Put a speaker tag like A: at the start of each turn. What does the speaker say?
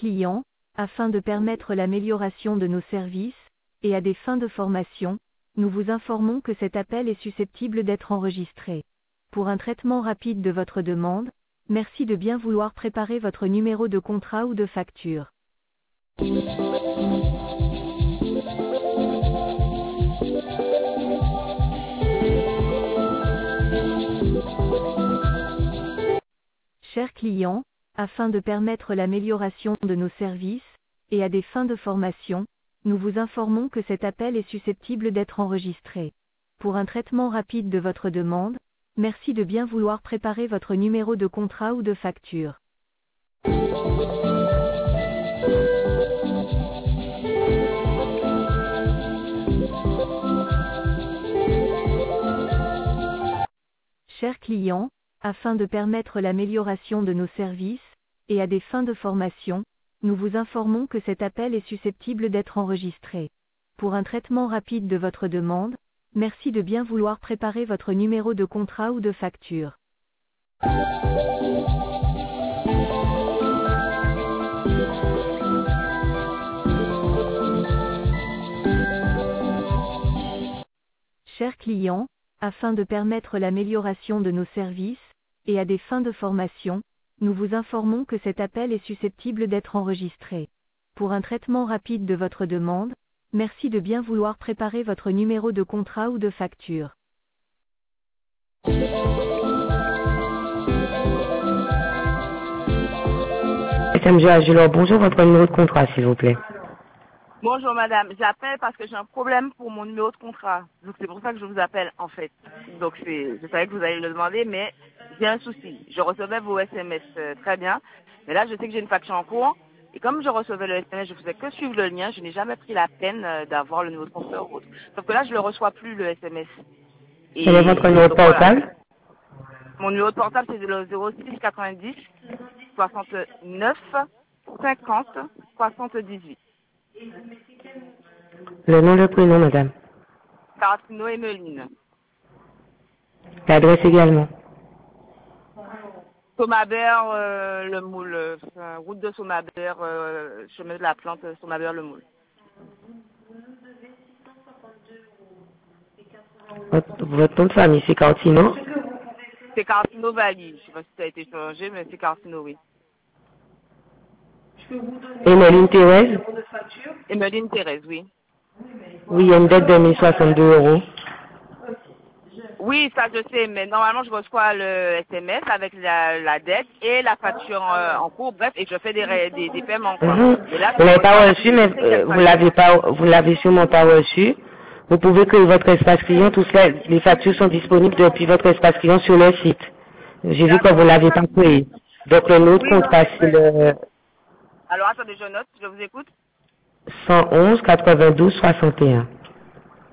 A: client, afin de permettre l'amélioration de nos services, et à des fins de formation, nous vous informons que cet appel est susceptible d'être enregistré. Pour un traitement rapide de votre demande, merci de bien vouloir préparer votre numéro de contrat ou de facture. Chers clients, afin de permettre l'amélioration de nos services, et à des fins de formation, nous vous informons que cet appel est susceptible d'être enregistré. Pour un traitement rapide de votre demande, merci de bien vouloir préparer votre numéro de contrat ou de facture. Chers clients, afin de permettre l'amélioration de nos services, et à des fins de formation, nous vous informons que cet appel est susceptible d'être enregistré. Pour un traitement rapide de votre demande, merci de bien vouloir préparer votre numéro de contrat ou de facture. Chers clients, afin de permettre l'amélioration de nos services, et à des fins de formation, nous vous informons que cet appel est susceptible d'être enregistré. Pour un traitement rapide de votre demande, merci de bien vouloir préparer votre numéro de contrat ou de facture.
B: SMG Agilor, bonjour, votre numéro de contrat, s'il vous plaît.
C: Bonjour madame, j'appelle parce que j'ai un problème pour mon numéro de contrat. Donc c'est pour ça que je vous appelle en fait. Donc je savais que vous allez le demander, mais j'ai un souci. Je recevais vos SMS très bien, mais là je sais que j'ai une facture en cours. Et comme je recevais le SMS, je faisais que suivre le lien, je n'ai jamais pris la peine d'avoir le numéro de contrat ou autre. Sauf que là je ne le reçois plus le SMS. Et
B: quel est votre numéro de portable?
C: Voilà. Mon numéro de portable c'est le 06 90 69 50 78.
B: Le nom, le prénom, madame.
C: Cartino Emeline.
B: L'adresse également.
C: Somabert, le Moule, route de Somabert, chemin de la Plante, Somabert, le Moule.
B: Votre nom de famille, c'est Cartino?
C: C'est Cartino Vali. Je ne sais pas si ça a été changé, mais c'est Cartino, oui.
B: Emeline Thérèse?
C: Emeline Thérèse, oui.
B: Oui, il y a une dette de 1062 €.
C: Oui, ça je sais, mais normalement je reçois le SMS avec la dette et la facture en cours, bref, et je fais des paiements. Quoi. Et là,
B: vous l'avez pas reçu, mais vous l'avez sûrement pas reçu. Vous pouvez créer votre espace client, les factures sont disponibles depuis votre espace client sur le site. J'ai vu que vous l'avez pas créé. Donc le nom de contrat, c'est le...
C: Alors attendez, je note, je vous écoute.
B: 111 92 61.